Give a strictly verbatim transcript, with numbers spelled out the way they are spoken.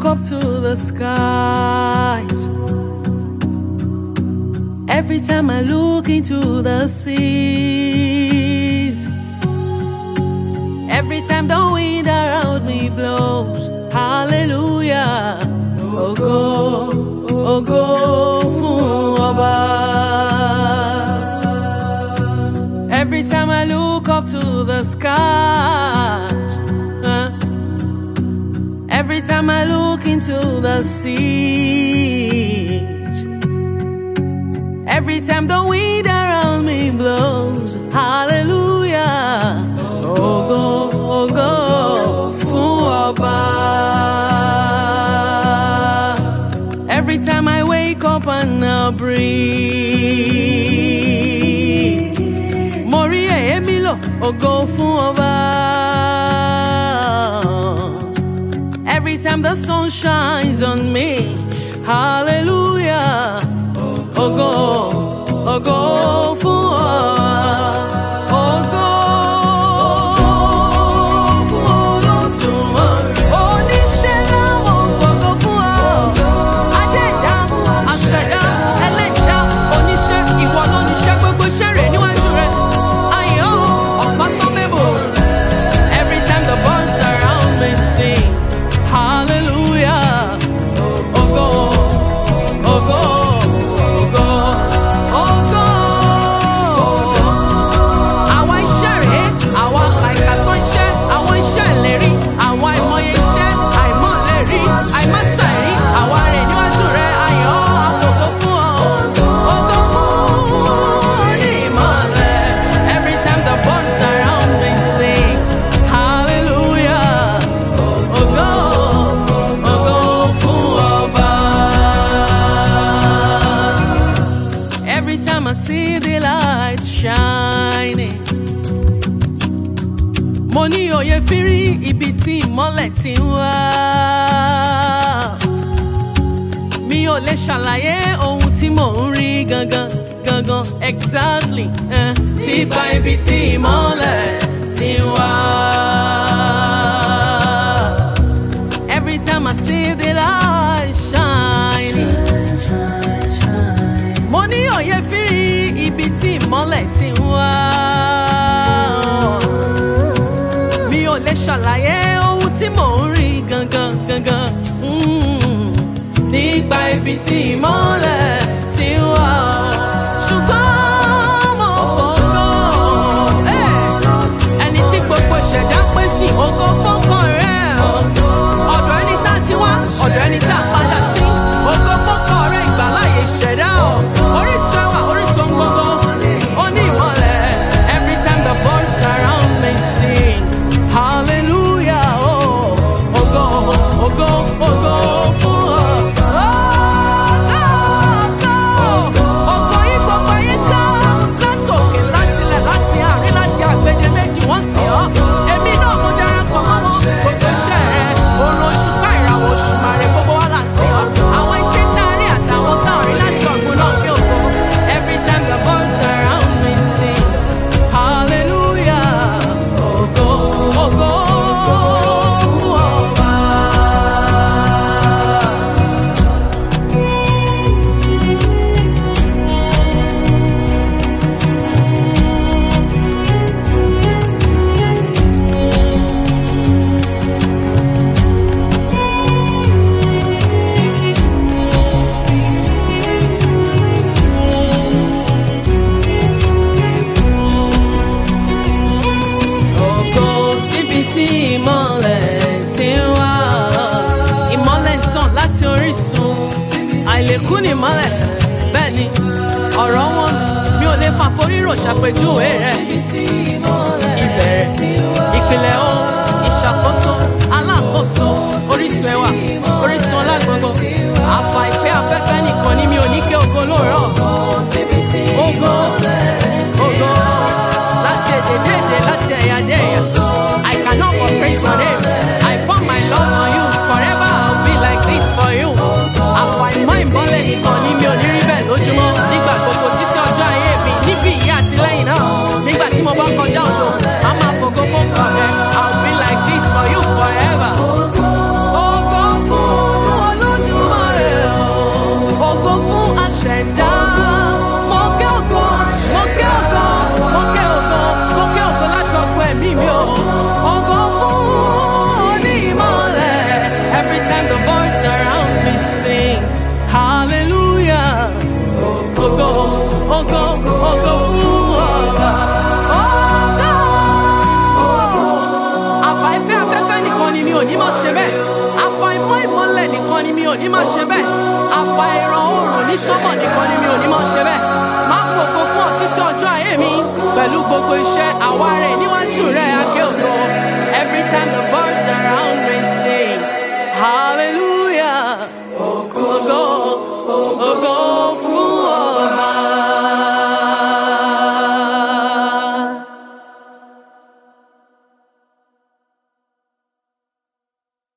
up to the skies, every time I look into the seas, every time the wind around me blows, hallelujah, oh go, oh go, fun Oba. Every time I look up to the skies, uh, every time I look into the seas, every time the wind around me blows, hallelujah, oh go, oh go, fun Oba. Every time I wake up and I breathe, Mori Emilo, oh go, fun Oba. Every time the sun shines on me, hallelujah, oh go, oh go, fun Oba. Oh go, fun Olódùmarè. Oníṣẹ́ ńlá mo fògo fún ọ. Adẹ́ẹ̀dá, aṣẹ̀dá, ẹlẹ́dàá, oníṣẹ́, ìwọ ló níṣẹ́, gbogbo iṣẹ́ rẹ̀ níwájú rẹ̀. Ayọ̀, ọ̀fà tó mébò. Every time the birds around me sing, hallelujah, oh go, oh go, oh go, oh go. Àwọn iṣẹ́ rẹ̀, àwọn àkàìkà tó ń ṣe, àwọn iṣẹ́ ìlérí, àwọn àìmọye iṣẹ́, àìmọ̀lérí, àìmáṣàìrí, àwa rẹ̀ níwájú rẹ̀, ayọ̀, àfògo fún ọ. Ògo fún onímọ̀lẹ̀. Every time the birds around me sing, hallelujah, ògo, ògo fún Ọba. Every time I see the light shining, mo ní òye fírí ibi tí ìmọ́lẹ̀ ti ń wá. Mi ò lè ṣàlàyé ohun tí mò ń rí gangan, gangan, exactly, eh, nípa ibi tí ìmọ́lẹ̀ ti ń wá. Every time I see the light shining, mo ní òye fírí ibi tí ìmọ́lẹ̀ ti ń wá. Mi ò lè ṣàlàyé ohun tí mò ń rí gangan, gangan, mm, nípa ibi tí ìmọ́lẹ̀ ti ń wá. Ṣùgbọ́n mo fògo, eh, ẹni tí gbogbo ìṣẹ̀dá pé sí, ògo fọ́kàn rẹ̀. Ọ̀dọ̀ ẹni tá a ti wá, ọ̀dọ̀ ẹni tá a padà sí, ògo fọ́kàn rẹ̀, ìgbàláyé ìṣẹ̀dá. Orísun ẹwà, orísun gbogbo, onímọ̀lẹ̀. Every time the birds around me sing, hallelujah, oh, ògo, ògo, ògo fún ọ. Ògo yìí gbogbo ayé ká, látòkè, látilẹ̀, láti àárín, láti àgbèdè méjì, wọ́n sìn ọ́. Èmi náà mo darapọ̀ mọ́ wọn. Gbogbo iṣẹ́ rẹ̀, òrùn, òṣùpá, ìràwọ̀, òṣùmàrè, gbogbo wa là ń sìn ọ́. Àwọn iṣẹ́ tá a rí àtàwọn tá a rí láti ọ̀gbun náà fi ògo. Every time the birds around me sing, hallelujah, ògo, ògo fún Ọba. Ògo síbi tí ìmọ́lẹ̀ ti ń wá. Ìmọ́lẹ̀ ń tàn láti orísun. Àìlèkú ni ìmọ́lẹ̀. Bẹ́ẹ̀ ni, ọ̀rọ̀ wọn mi ò lè fàforírò ṣàpèjúwe rẹ̀. Ìbẹ̀rẹ̀, ìpìlẹ̀ o, ìṣàkóso, alákòóso, orísun ẹwà, orísun ọlágbọ̀ngbọ̀. Àfà ìfẹ́ afẹ́fẹ́ nìkan ni mi ò ní ké ògo lóòrọ̀. Ògo, ògo, láti èdè dé èdè, láti ẹ̀yà dé ẹ̀yà. I cannot but praise your name. I pour my love on you. Forever I'll be like this for you. Àfàìmọ̀ ìmọ́lẹ̀ nìkan ni mi ò ní rí bẹ́ẹ̀ lójúmọ́. Nígbà gbogbo títí ọjọ́ ayé mi, níbí ìyá àtìlẹ́yìn náà. Nígbà tí mo bá kọjá odò, a máa fògo fún ọ̀rẹ́. ní máa ṣe bẹ́ẹ̀ àfà ìran oòrùn ní sánmọ̀ nìkan ni mi ò ní máa ṣe bẹ́ẹ̀ máa fògo fún ọ títí ọjọ́ ayé mi pẹ̀lú gbogbo iṣẹ́ àwa rẹ̀ ní